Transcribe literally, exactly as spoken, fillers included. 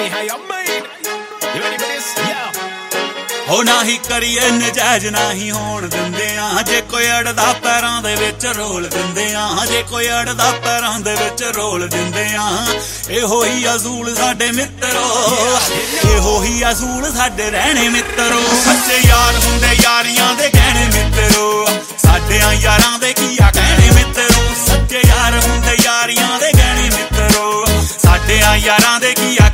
ਹੋ ਨਾਹੀਂ ਕਰੀਏ ਨਜਾਇਜ਼ ਨਾਹੀਂ ਹੋਣ ਦਿੰਦੇ ਆ ਜੇ ਕੋਈ ਅੜਦਾ ਪੈਰਾਂ ਦੇ ਵਿੱਚ ਰੋਲ ਦਿੰਦੇ ਆ ਜੇ ਕੋਈ ਅੜਦਾ ਪੈਰਾਂ ਦੇ ਵਿੱਚ ਰੋਲ ਦਿੰਦੇ ਆ ਇਹੋ ਹੀ ਅਸੂਲ ਸਾਡੇ ਮਿੱਤਰੋ ਇਹੋ ਹੀ ਅਸੂਲ ਸਾਡੇ ਰਹਿਣੇ ਮਿੱਤਰੋ ਸੱਚੇ ਯਾਰ ਹੁੰਦੇ ਯਾਰੀਆਂ ਦੇ ਗਹਿਣੇ ਮਿੱਤਰੋ ਸਾਡਿਆਂ ਯਾਰਾਂ ਦੇ ਕੀ ਆ ਕਹਿਣੇ ਮਿੱਤਰੋ ਸੱਚੇ ਯਾਰ ਹੁੰਦੇ ਯਾਰੀਆਂ ਦੇ ਗਹਿਣੇ ਮਿੱਤਰੋ ਸਾਡਿਆਂ ਯਾਰਾਂ ਦੇ ਕੀ ਆ